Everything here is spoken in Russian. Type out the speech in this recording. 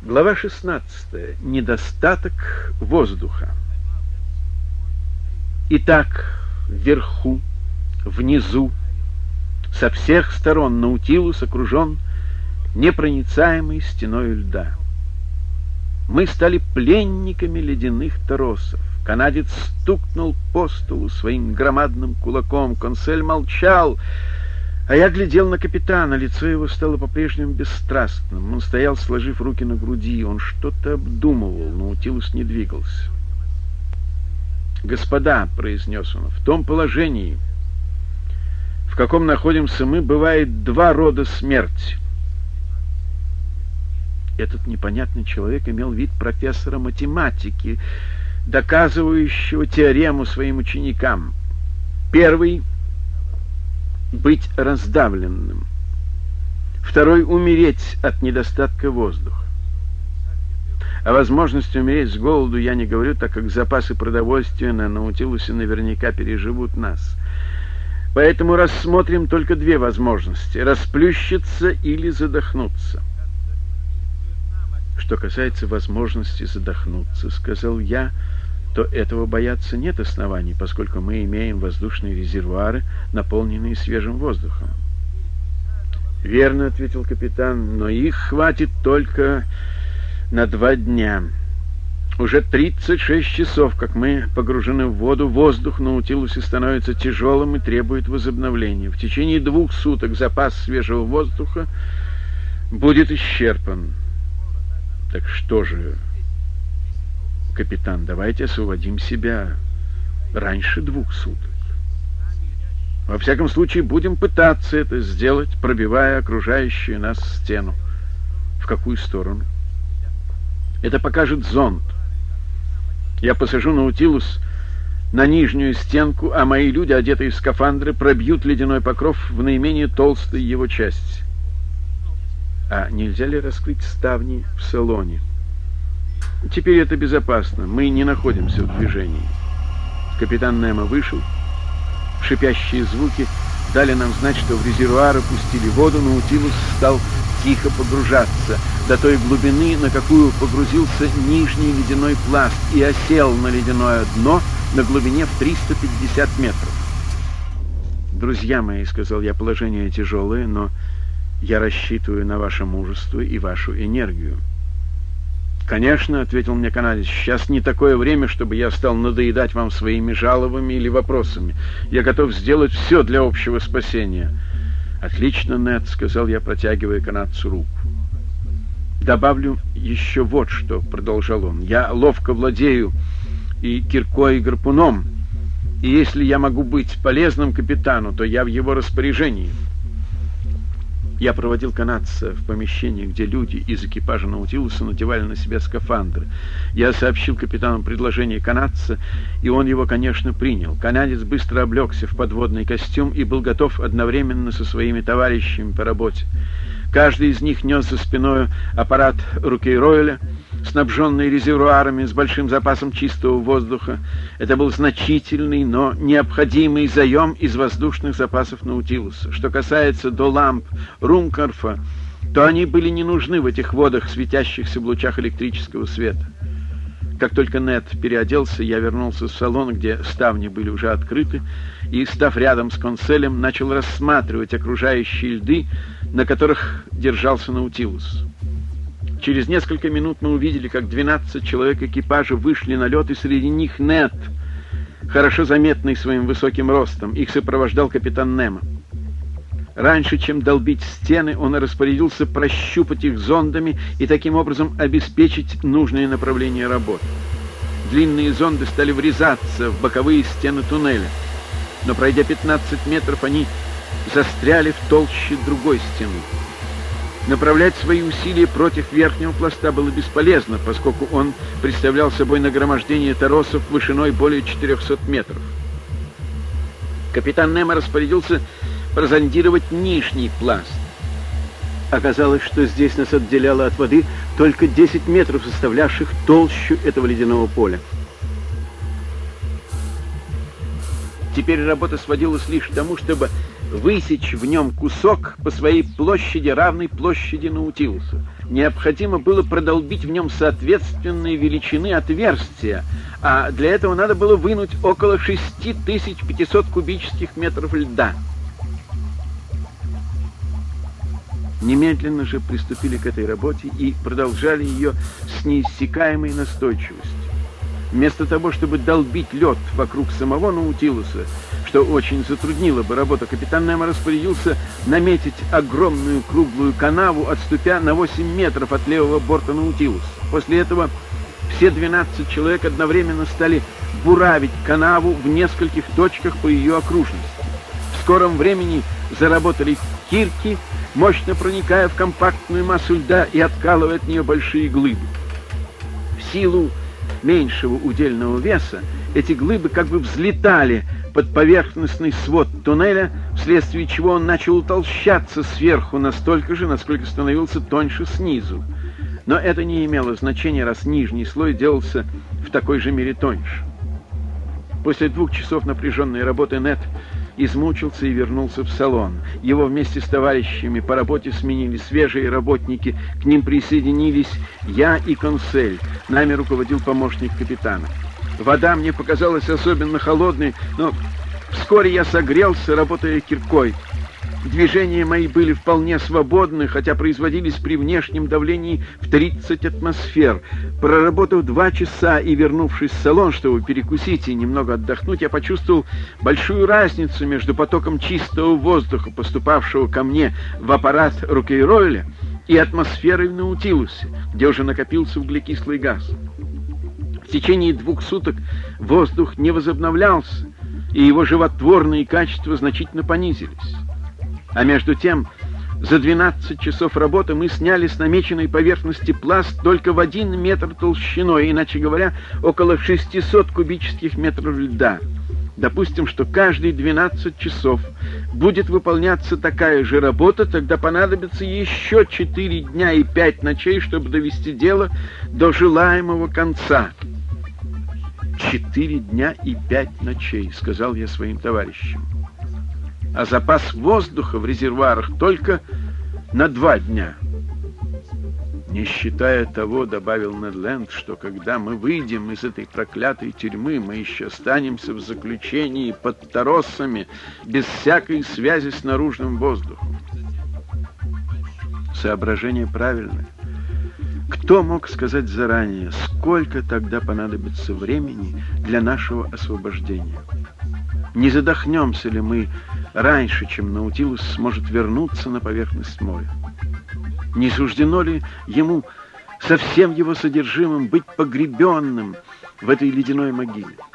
Глава 16. Недостаток воздуха. Итак, вверху, внизу, со всех сторон Наутилус окружен непроницаемой стеной льда. Мы стали пленниками ледяных торосов. Канадец стукнул по столу своим громадным кулаком. Консель молчал, а я глядел на капитана. Лицо его стало по-прежнему бесстрастным. Он стоял, сложив руки на груди. Он что-то обдумывал. Наутилус не двигался. «Господа», — произнес он, — «в том положении, в каком находимся мы, бывает два рода смерти». Этот непонятный человек имел вид профессора математики, доказывающего теорему своим ученикам. Первый — быть раздавленным. Второй — умереть от недостатка воздуха. О возможности умереть с голоду я не говорю, так как запасы продовольствия на Наутилусе наверняка переживут нас. Поэтому рассмотрим только две возможности — расплющиться или задохнуться. Что касается возможности задохнуться, сказал я, то этого бояться нет оснований, поскольку мы имеем воздушные резервуары, наполненные свежим воздухом. «Верно», — ответил капитан, — «но их хватит только на 2 дня. Уже 36 часов, как мы погружены в воду, воздух на Наутилусе становится тяжелым и требует возобновления. В течение 2 суток запас свежего воздуха будет исчерпан». «Так что же, капитан, давайте освободим себя раньше 2 суток. Во всяком случае, будем пытаться это сделать, пробивая окружающую нас стену. В какую сторону? Это покажет зонд. Я посажу Наутилус на нижнюю стенку, а мои люди, одетые в скафандры, пробьют ледяной покров в наименее толстой его части. А нельзя ли раскрыть ставни в салоне? Теперь это безопасно. Мы не находимся в движении. Капитан Немо вышел. Шипящие звуки дали нам знать, что в резервуар опустили воду. Наутилус стал тихо погружаться до той глубины, на какую погрузился нижний ледяной пласт, и осел на ледяное дно на глубине в 350 метров. «Друзья мои, — сказал я, — положение тяжелое, но я рассчитываю на ваше мужество и вашу энергию». «Конечно, — ответил мне канадец, — сейчас не такое время, чтобы я стал надоедать вам своими жалобами или вопросами. Я готов сделать все для общего спасения». «Отлично, Нед, — сказал я, протягивая канадцу руку. Добавлю еще вот что, — продолжал он. — Я ловко владею и киркой, и гарпуном, и если я могу быть полезным капитану, то я в его распоряжении». Я проводил канадца в помещение, где люди из экипажа Наутилуса надевали на себя скафандры. Я сообщил капитану предложение канадца, и он его, конечно, принял. Канадец быстро облегся в подводный костюм и был готов одновременно со своими товарищами по работе. Каждый из них нес за спиной аппарат Рукейройля, снабженный резервуарами с большим запасом чистого воздуха. Это был значительный, но необходимый заем из воздушных запасов Наутилуса. Что касается до ламп Румкорфа, то они были не нужны в этих водах, светящихся в лучах электрического света. Как только Нед переоделся, я вернулся в салон, где ставни были уже открыты, и, став рядом с Конселем, начал рассматривать окружающие льды, на которых держался Наутилус. Через несколько минут мы увидели, как 12 человек экипажа вышли на лед, и среди них Нед, хорошо заметный своим высоким ростом. Их сопровождал капитан Немо. Раньше, чем долбить стены, он распорядился прощупать их зондами и таким образом обеспечить нужное направление работы. Длинные зонды стали врезаться в боковые стены туннеля, но, пройдя 15 метров, они застряли в толще другой стены. Направлять свои усилия против верхнего пласта было бесполезно, поскольку он представлял собой нагромождение торосов вышиной более 400 метров. Капитан Немо распорядился прозондировать нижний пласт. Оказалось, что здесь нас отделяло от воды только 10 метров, составлявших толщу этого ледяного поля. Теперь работа сводилась лишь к тому, чтобы высечь в нем кусок по своей площади, равной площади Наутилуса. Необходимо было продолбить в нем соответственные величины отверстия, а для этого надо было вынуть около 6500 кубических метров льда. Немедленно же приступили к этой работе и продолжали ее с неиссякаемой настойчивостью. Вместо того, чтобы долбить лед вокруг самого Наутилуса, что очень затруднило бы работу, капитан Немо распорядился наметить огромную круглую канаву, отступя на 8 метров от левого борта Наутилуса. После этого все 12 человек одновременно стали буравить канаву в нескольких точках по ее окружности. В скором времени заработали кирки, мощно проникая в компактную массу льда и откалывая от нее большие глыбы. В силу меньшего удельного веса эти глыбы как бы взлетали под поверхностный свод туннеля, вследствие чего он начал утолщаться сверху настолько же, насколько становился тоньше снизу. Но это не имело значения, раз нижний слой делался в такой же мере тоньше. После 2 часов напряженной работы Нед измучился и вернулся в салон. Его вместе с товарищами по работе сменили свежие работники. К ним присоединились я и Консель. Нами руководил помощник капитана. Вода мне показалась особенно холодной, но вскоре я согрелся, работая киркой. Движения мои были вполне свободны, хотя производились при внешнем давлении в 30 атмосфер. Проработав 2 часа и вернувшись в салон, чтобы перекусить и немного отдохнуть, я почувствовал большую разницу между потоком чистого воздуха, поступавшего ко мне в аппарат Рукейройля, и атмосферой в Наутилусе, где уже накопился углекислый газ. В течение 2 суток воздух не возобновлялся, и его животворные качества значительно понизились. А между тем, за 12 часов работы мы сняли с намеченной поверхности пласт только в 1 метр толщиной, иначе говоря, около 600 кубических метров льда. Допустим, что каждые 12 часов будет выполняться такая же работа, тогда понадобится еще 4 дня и 5 ночей, чтобы довести дело до желаемого конца. 4 дня и 5 ночей, сказал я своим товарищам. А запас воздуха в резервуарах только на 2 дня. Не считая того, добавил Нед Ленд, что когда мы выйдем из этой проклятой тюрьмы, мы еще останемся в заключении под торосами, без всякой связи с наружным воздухом. Соображение правильное. Кто мог сказать заранее, сколько тогда понадобится времени для нашего освобождения? Не задохнемся ли мы раньше, чем Наутилус сможет вернуться на поверхность моря? Не суждено ли ему со всем его содержимым быть погребенным в этой ледяной могиле?